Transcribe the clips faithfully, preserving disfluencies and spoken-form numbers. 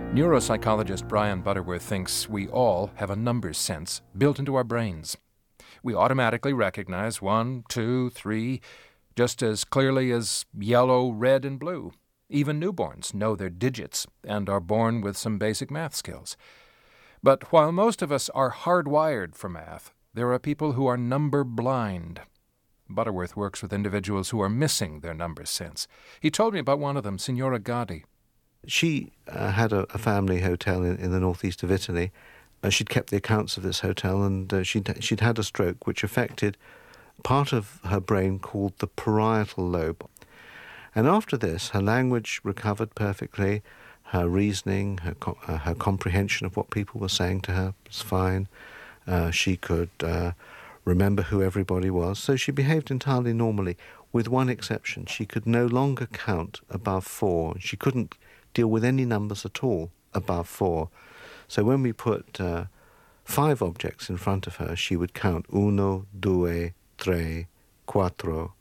Neuropsychologist Brian Butterworth thinks we all have a numbers sense built into our brains. We automatically recognize one, two, three, just as clearly as yellow, red, and blue. Even newborns know their digits and are born with some basic math skills. But while most of us are hardwired for math, there are people who are number blind. Butterworth works with individuals who are missing their numbers sense. He told me about one of them, Signora Gadi. She uh, had a, a family hotel in, in the northeast of Italy. Uh, she'd kept the accounts of this hotel, and uh, she'd, she'd had a stroke which affected part of her brain called the parietal lobe. And after this, her language recovered perfectly, her reasoning, her, co- uh, her comprehension of what people were saying to her was fine. Uh, she could uh, remember who everybody was, so she behaved entirely normally, with one exception. She could no longer count above four. She couldn't deal with any numbers at all above four. So when we put uh, five objects in front of her, she would count uno, due, tre, quattro.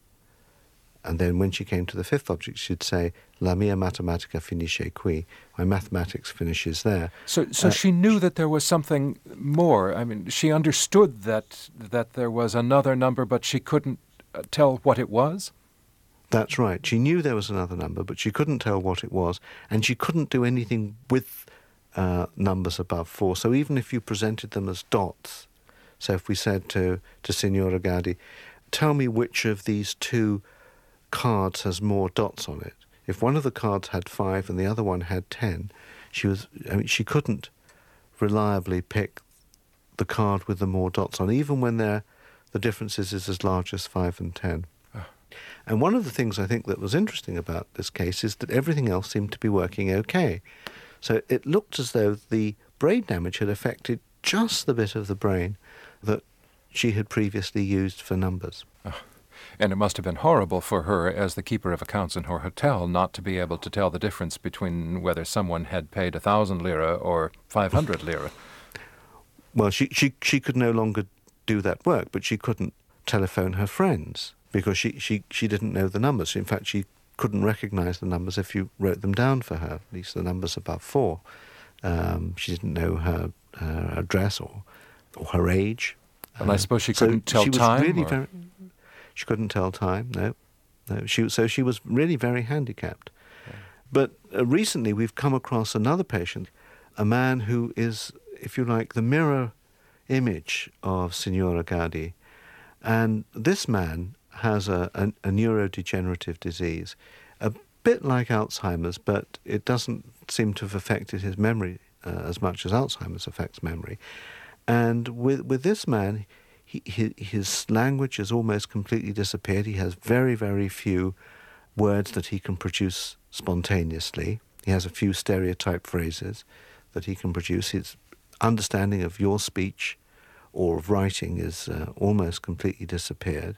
And then when she came to the fifth object, she'd say, la mia matematica finisce qui. My mathematics finishes there. So so uh, she knew that there was something more. I mean, she understood that that there was another number, but she couldn't uh, tell what it was? That's right. She knew there was another number, but she couldn't tell what it was, and she couldn't do anything with uh, numbers above four. So even if you presented them as dots, so if we said to, to Signora Gadi, tell me which of these two cards has more dots on it. If one of the cards had five and the other one had ten, she was I mean, she couldn't reliably pick the card with the more dots on, even when they're, the difference is as large as five and ten. And one of the things I think that was interesting about this case is that everything else seemed to be working okay. So it looked as though the brain damage had affected just the bit of the brain that she had previously used for numbers. Oh. And it must have been horrible for her as the keeper of accounts in her hotel not to be able to tell the difference between whether someone had paid a thousand lira or five hundred lira. Well, she, she, she could no longer do that work, but she couldn't telephone her friends, because she, she, she didn't know the numbers. In fact, she couldn't recognize the numbers if you wrote them down for her, at least the numbers above four. Um, she didn't know her, her address or, or her age. And uh, I suppose she couldn't so tell she time? Was really or? very, she couldn't tell time, no. no she, so she was really very handicapped. Yeah. But uh, recently we've come across another patient, a man who is, if you like, the mirror image of Signora Gadi. And this man has a, a, a neurodegenerative disease, a bit like Alzheimer's, but it doesn't seem to have affected his memory uh, as much as Alzheimer's affects memory. And with with this man, he, he, his language has almost completely disappeared. He has very, very few words that he can produce spontaneously. He has a few stereotype phrases that he can produce. His understanding of your speech or of writing is uh, almost completely disappeared.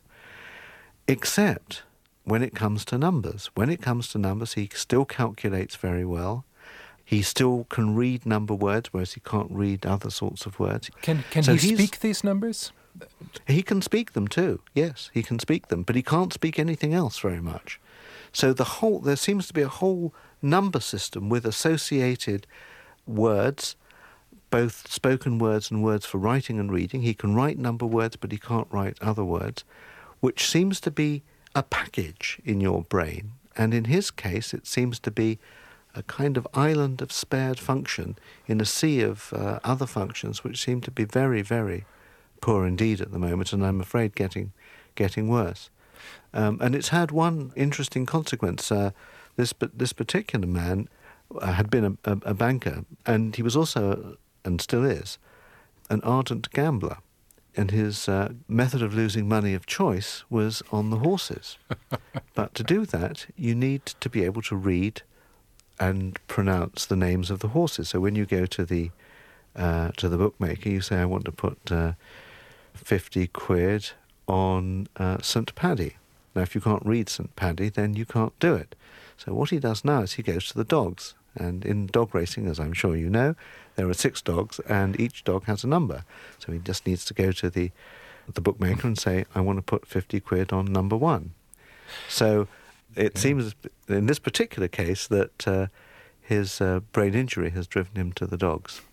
Except when it comes to numbers. When it comes to numbers, he still calculates very well. He still can read number words, whereas he can't read other sorts of words. Can can so he speak these numbers? He can speak them too, yes, he can speak them, but he can't speak anything else very much. So the whole there seems to be a whole number system with associated words, both spoken words and words for writing and reading. He can write number words, but he can't write other words, which seems to be a package in your brain. And in his case, it seems to be a kind of island of spared function in a sea of uh, other functions which seem to be very, very poor indeed at the moment, and I'm afraid getting getting worse. Um, and it's had one interesting consequence. Uh, this this particular man uh, had been a, a, a banker, and he was also, and still is, an ardent gambler. And his uh, method of losing money of choice was on the horses. But to do that, you need to be able to read and pronounce the names of the horses. So when you go to the uh, to the bookmaker, you say, I want to put uh, fifty quid on uh, Saint Paddy. Now, if you can't read Saint Paddy, then you can't do it. So what he does now is he goes to the dogs. And in dog racing, as I'm sure you know, there are six dogs, and each dog has a number. So he just needs to go to the the bookmaker and say, I want to put fifty quid on number one. So it yeah. seems, in this particular case, that uh, his uh, brain injury has driven him to the dogs.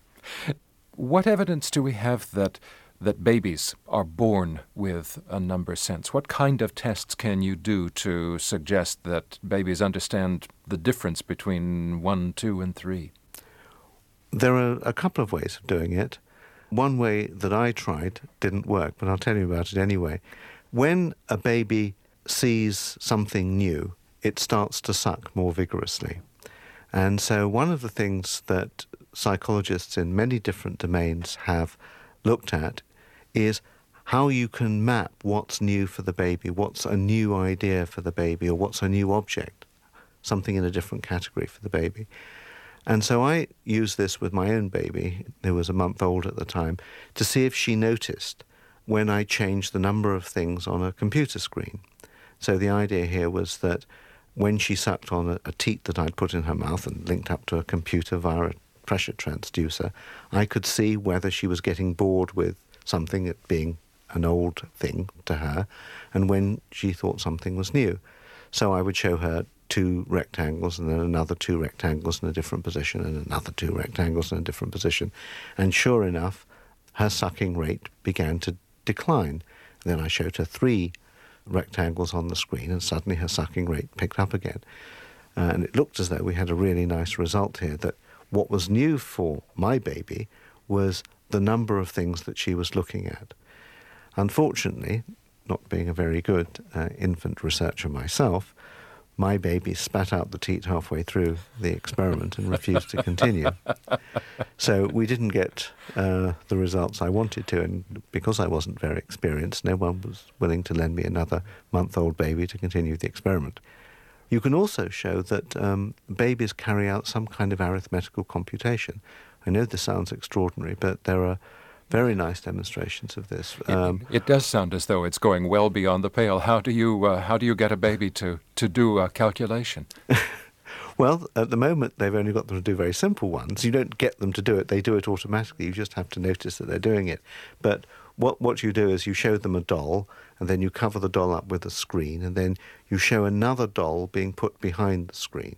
What evidence do we have that that babies are born with a number sense? What kind of tests can you do to suggest that babies understand the difference between one, two, and three? There are a couple of ways of doing it. One way that I tried didn't work, but I'll tell you about it anyway. When a baby sees something new, it starts to suck more vigorously. And so one of the things that psychologists in many different domains have looked at is how you can map what's new for the baby, what's a new idea for the baby, or what's a new object, something in a different category for the baby. And so I used this with my own baby, who was a month old at the time, to see if she noticed when I changed the number of things on a computer screen. So the idea here was that when she sucked on a, a teat that I'd put in her mouth and linked up to a computer via a pressure transducer, I could see whether she was getting bored with something, it being an old thing to her, and when she thought something was new. So I would show her two rectangles and then another two rectangles in a different position and another two rectangles in a different position. And sure enough, her sucking rate began to decline. Then I showed her three rectangles on the screen and suddenly her sucking rate picked up again. Uh, and it looked as though we had a really nice result here, that what was new for my baby was the number of things that she was looking at. Unfortunately, not being a very good uh, infant researcher myself, my baby spat out the teat halfway through the experiment and refused to continue. So we didn't get uh, the results I wanted to, and because I wasn't very experienced, no one was willing to lend me another month-old baby to continue the experiment. You can also show that um, babies carry out some kind of arithmetical computation. I know this sounds extraordinary, but there are very nice demonstrations of this. Um, it, it does sound as though it's going well beyond the pale. How do you uh, how do you get a baby to, to do a calculation? Well, at the moment, they've only got them to do very simple ones. You don't get them to do it. They do it automatically. You just have to notice that they're doing it. But what, what you do is you show them a doll, and then you cover the doll up with a screen, and then you show another doll being put behind the screen.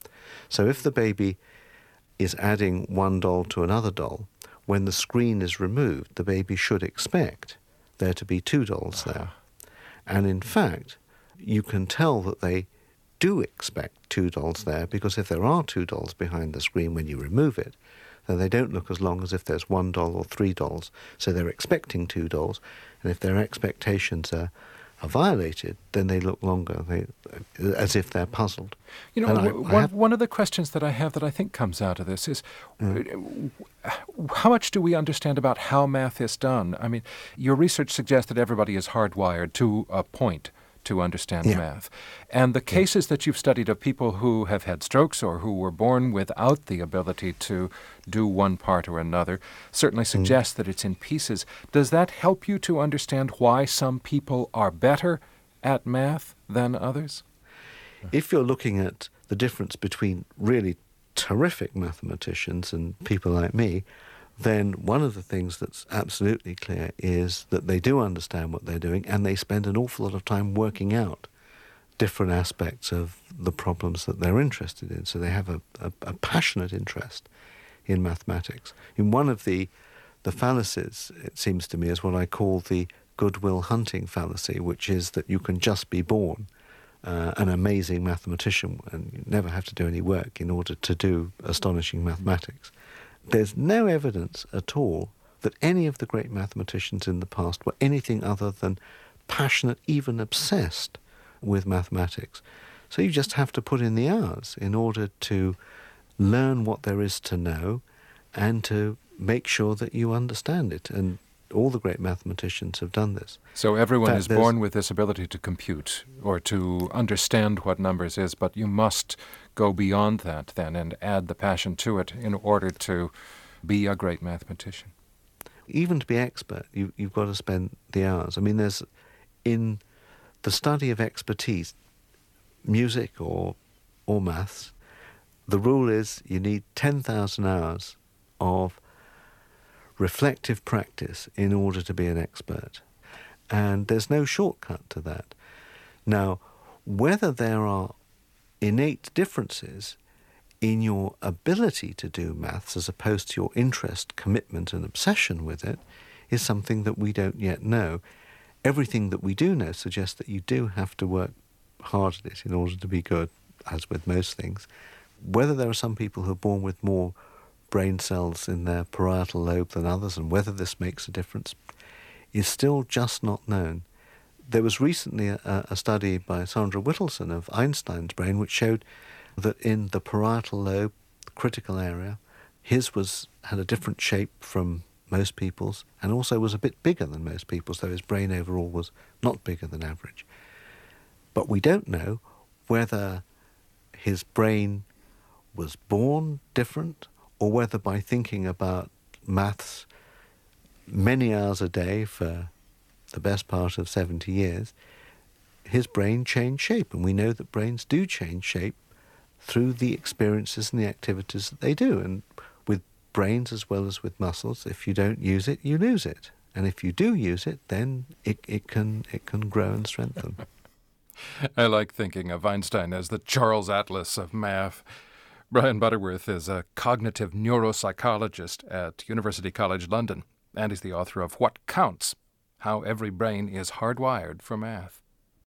So if the baby is adding one doll to another doll, when the screen is removed, the baby should expect there to be two dolls there. And in fact, you can tell that they do expect two dolls there, because if there are two dolls behind the screen when you remove it, then they don't look as long as if there's one doll or three dolls. So they're expecting two dolls, and if their expectations are, are violated, then they look longer, they, as if they're puzzled. You know, I, one, I have, one of the questions that I have that I think comes out of this is, mm. how much do we understand about how math is done? I mean, your research suggests that everybody is hardwired to a point to understand yeah. math. And the cases yeah. that you've studied of people who have had strokes or who were born without the ability to do one part or another certainly suggest mm. that it's in pieces. Does that help you to understand why some people are better at math than others? If you're looking at the difference between really terrific mathematicians and people like me, then one of the things that's absolutely clear is that they do understand what they're doing, and they spend an awful lot of time working out different aspects of the problems that they're interested in. So they have a, a, a passionate interest in mathematics. In one of the, the fallacies, it seems to me, is what I call the Goodwill Hunting fallacy, which is that you can just be born uh, an amazing mathematician and you never have to do any work in order to do astonishing mathematics. There's no evidence at all that any of the great mathematicians in the past were anything other than passionate, even obsessed with mathematics. So you just have to put in the hours in order to learn what there is to know and to make sure that you understand it. And all the great mathematicians have done this. So everyone fact, is born with this ability to compute or to understand what numbers is, but you must go beyond that then and add the passion to it in order to be a great mathematician. Even to be expert, you, you've got to spend the hours. I mean, there's, in the study of expertise, music or, or maths, the rule is you need ten thousand hours of reflective practice in order to be an expert. And there's no shortcut to that. Now, whether there are innate differences in your ability to do maths as opposed to your interest, commitment and obsession with it is something that we don't yet know. Everything that we do know suggests that you do have to work hard at it in order to be good, as with most things. Whether there are some people who are born with more brain cells in their parietal lobe than others and whether this makes a difference is still just not known. There was recently a, a study by Sandra Whittleson of Einstein's brain which showed that in the parietal lobe, the critical area, his was had a different shape from most people's and also was a bit bigger than most people's, though his brain overall was not bigger than average. But we don't know whether his brain was born different or whether by thinking about maths many hours a day for the best part of seventy years, his brain changed shape. And we know that brains do change shape through the experiences and the activities that they do. And with brains as well as with muscles, if you don't use it, you lose it. And if you do use it, then it, it can it can grow and strengthen. I like thinking of Einstein as the Charles Atlas of math. Brian Butterworth is a cognitive neuropsychologist at University College London, and he's the author of What Counts? How Every Brain is Hardwired for Math.